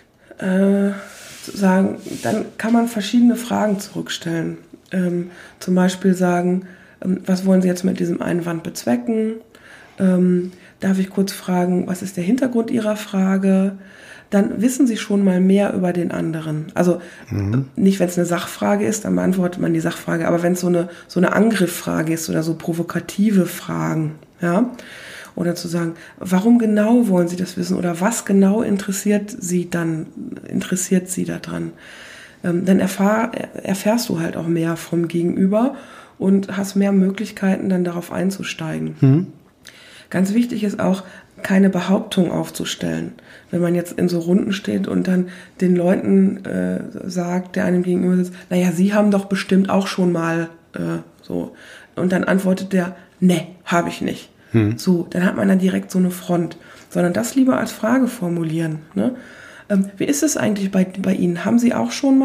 äh, sagen, dann kann man verschiedene Fragen zurückstellen. Ähm, zum Beispiel sagen, ähm, was wollen Sie jetzt mit diesem Einwand bezwecken? Ähm, darf ich kurz fragen, was ist der Hintergrund Ihrer Frage? Dann wissen Sie schon mal mehr über den anderen. Also mhm. nicht, wenn es eine Sachfrage ist, dann beantwortet man die Sachfrage, aber wenn es so eine, so eine Angriffsfrage ist oder so provokative Fragen, ja, oder zu sagen, warum genau wollen Sie das wissen oder was genau interessiert Sie dann, interessiert Sie daran? Ähm, dann erfahr, erfährst du halt auch mehr vom Gegenüber und hast mehr Möglichkeiten, dann darauf einzusteigen. Mhm. Ganz wichtig ist auch, keine Behauptung aufzustellen. Wenn man jetzt in so Runden steht und dann den Leuten äh, sagt, der einem gegenüber sitzt, naja, Sie haben doch bestimmt auch schon mal äh, so. Und dann antwortet der, ne, habe ich nicht. Hm. So, dann hat man dann direkt so eine Front. Sondern das lieber als Frage formulieren. Ne? Ähm, wie ist es eigentlich bei, bei Ihnen? Haben Sie auch schon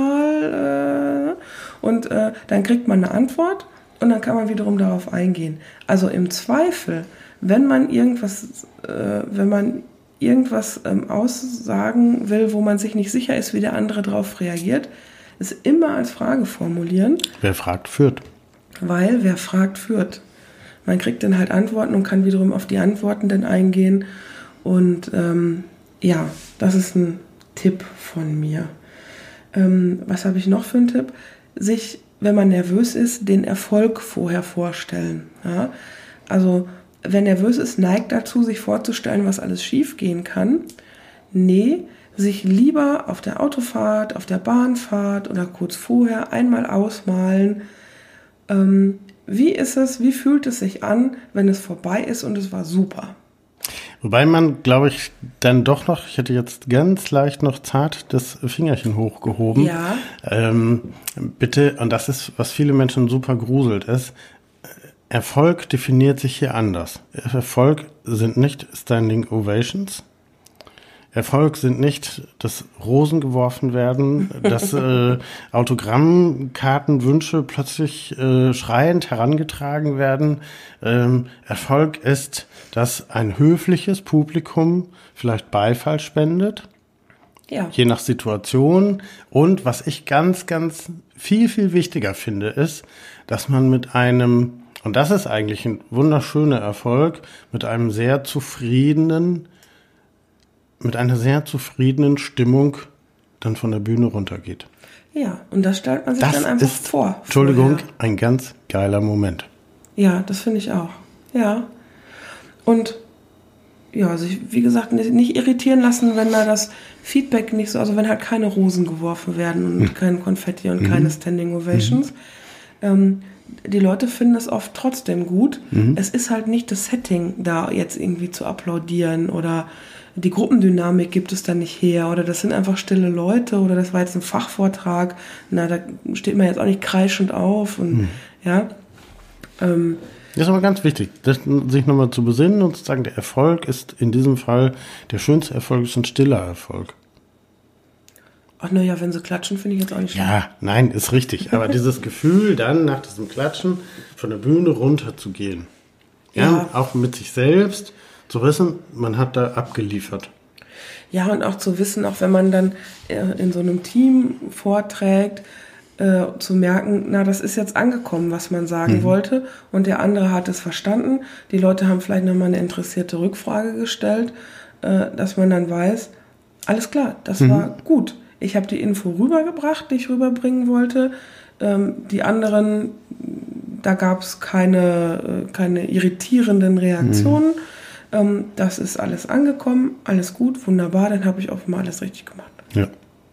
mal? Äh, und äh, dann kriegt man eine Antwort und dann kann man wiederum darauf eingehen. Also im Zweifel, wenn man irgendwas, äh, wenn man irgendwas ähm, aussagen will, wo man sich nicht sicher ist, wie der andere darauf reagiert, ist immer als Frage formulieren. Wer fragt, führt. Weil wer fragt, führt. Man kriegt dann halt Antworten und kann wiederum auf die Antworten dann eingehen. Und ähm, ja, das ist ein Tipp von mir. Ähm, was habe ich noch für einen Tipp? Sich, wenn man nervös ist, den Erfolg vorher vorstellen. Ja? Also wer nervös ist, neigt dazu, sich vorzustellen, was alles schief gehen kann. Nee, sich lieber auf der Autofahrt, auf der Bahnfahrt oder kurz vorher einmal ausmalen, ähm, wie ist es, wie fühlt es sich an, wenn es vorbei ist und es war super. Wobei man, glaube ich, dann doch noch, ich hätte jetzt ganz leicht noch zart das Fingerchen hochgehoben. Ja. Ähm, bitte, und das ist, was viele Menschen super gruselt, ist, Erfolg definiert sich hier anders. Erfolg sind nicht Standing Ovations. Erfolg sind nicht, dass Rosen geworfen werden, dass äh, Autogrammkartenwünsche plötzlich äh, schreiend herangetragen werden. Ähm, Erfolg ist, dass ein höfliches Publikum vielleicht Beifall spendet, Ja. je nach Situation. Und was ich ganz, ganz viel, viel wichtiger finde, ist, dass man mit einem, und das ist eigentlich ein wunderschöner Erfolg, mit einem sehr zufriedenen, mit einer sehr zufriedenen Stimmung dann von der Bühne runtergeht. Ja, und das stellt man sich Das dann einfach ist, vor. Entschuldigung, vorher. ein ganz geiler Moment. Ja, das finde ich auch. Ja. Und ja, sich, wie gesagt, nicht, nicht irritieren lassen, wenn da das Feedback nicht so, also wenn halt keine Rosen geworfen werden und Mhm. kein Konfetti und mhm. keine Standing Ovations. Mhm. Ähm, die Leute finden es oft trotzdem gut. Mhm. Es ist halt nicht das Setting, da jetzt irgendwie zu applaudieren oder die Gruppendynamik gibt es da nicht her oder das sind einfach stille Leute oder das war jetzt ein Fachvortrag. Na, da steht man jetzt auch nicht kreischend auf und mhm. ja. Ähm, Das ist aber ganz wichtig, das, sich nochmal zu besinnen und zu sagen, der Erfolg ist in diesem Fall, der schönste Erfolg ist ein stiller Erfolg. Ach naja, wenn sie klatschen, finde ich jetzt auch nicht schlimm. Ja, nein, ist richtig. Aber dieses Gefühl, dann nach diesem Klatschen von der Bühne runter zu gehen. Ja, Ja. auch mit sich selbst zu wissen, man hat da abgeliefert. Ja, und auch zu wissen, auch wenn man dann äh, in so einem Team vorträgt, äh, zu merken, na, das ist jetzt angekommen, was man sagen mhm. wollte und der andere hat es verstanden. Die Leute haben vielleicht nochmal eine interessierte Rückfrage gestellt, äh, dass man dann weiß, alles klar, das mhm. war gut. Ich habe die Info rübergebracht, die ich rüberbringen wollte. Ähm, die anderen, da gab es keine, äh, keine irritierenden Reaktionen. Mhm. Ähm, das ist alles angekommen, alles gut, wunderbar, dann habe ich offenbar alles richtig gemacht. Ja.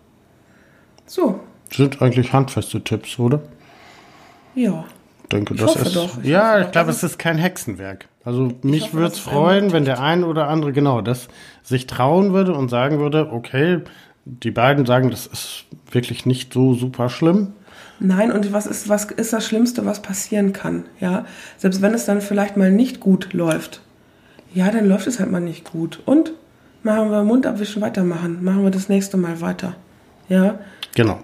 So. Sind eigentlich handfeste Tipps, oder? Ja. Ich denke, ich das hoffe ist. doch. Ich ja, hoffe ich doch. glaube, es ist kein Hexenwerk. Also mich hoffe, würde dass es es freuen, einem wenn der ein oder andere genau das sich trauen würde und sagen würde, okay, die beiden sagen, das ist wirklich nicht so super schlimm. Nein, und was ist, was ist das Schlimmste, was passieren kann? Ja, selbst wenn es dann vielleicht mal nicht gut läuft. Ja, dann läuft es halt mal nicht gut. Und machen wir Mund abwischen, weitermachen. Machen wir das nächste Mal weiter. Ja. Genau.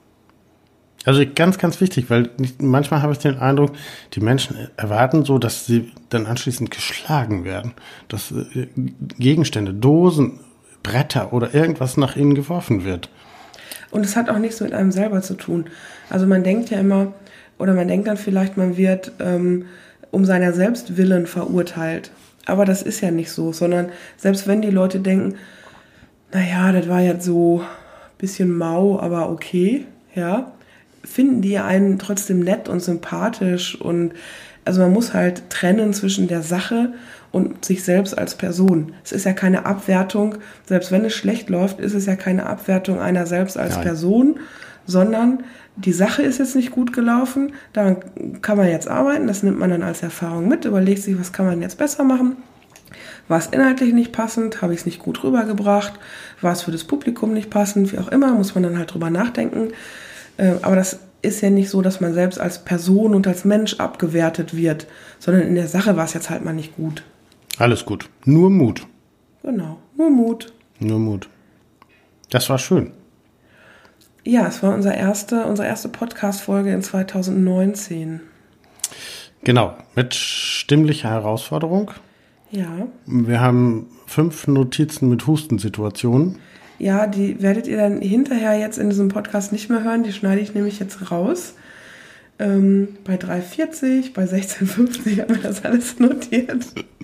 Also ganz, ganz wichtig, weil nicht, manchmal habe ich den Eindruck, die Menschen erwarten so, dass sie dann anschließend geschlagen werden. Dass äh, Gegenstände, Dosen, Bretter oder irgendwas nach ihnen geworfen wird. Und es hat auch nichts mit einem selber zu tun. Also man denkt ja immer, oder man denkt dann vielleicht, man wird ähm, um seiner selbst willen verurteilt. Aber das ist ja nicht so, sondern selbst wenn die Leute denken, naja, das war jetzt so ein bisschen mau, aber okay, ja, finden die einen trotzdem nett und sympathisch. Und also man muss halt trennen zwischen der Sache und sich selbst als Person. Es ist ja keine Abwertung, selbst wenn es schlecht läuft, ist es ja keine Abwertung einer selbst als Nein. Person, sondern die Sache ist jetzt nicht gut gelaufen, daran kann man jetzt arbeiten, das nimmt man dann als Erfahrung mit, überlegt sich, was kann man jetzt besser machen, war es inhaltlich nicht passend, habe ich es nicht gut rübergebracht, war es für das Publikum nicht passend, wie auch immer, muss man dann halt drüber nachdenken, aber das ist ja nicht so, dass man selbst als Person und als Mensch abgewertet wird, sondern in der Sache war es jetzt halt mal nicht gut. Alles gut. Nur Mut. Genau, nur Mut. Nur Mut. Das war schön. Ja, es war unser erste, unsere erste Podcast-Folge in zwanzig neunzehn. Genau, mit stimmlicher Herausforderung. Ja. Wir haben fünf Notizen mit Hustensituationen. Ja, die werdet ihr dann hinterher jetzt in diesem Podcast nicht mehr hören. Die schneide ich nämlich jetzt raus. Ähm, bei drei vierzig, bei sechzehn fünfzig haben wir das alles notiert.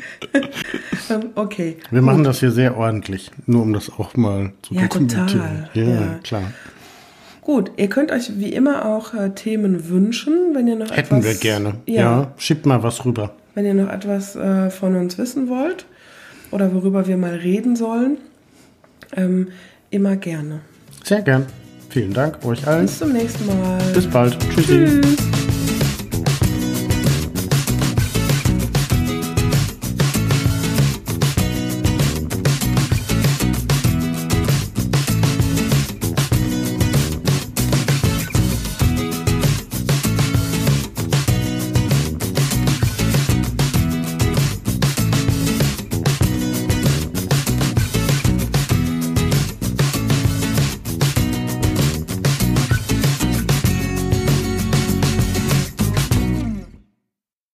ähm, okay. Wir gut. machen das hier sehr ordentlich, nur um das auch mal zu ja, dokumentieren. Total. Ja, ja, klar. Gut, ihr könnt euch wie immer auch äh, Themen wünschen, wenn ihr noch Hätten etwas... wir gerne. Ja, ja, schiebt mal was rüber. Wenn ihr noch etwas äh, von uns wissen wollt oder worüber wir mal reden sollen, ähm, immer gerne. Sehr gern. Vielen Dank euch allen. Bis zum nächsten Mal. Bis bald. Tschüssi. Tschüss.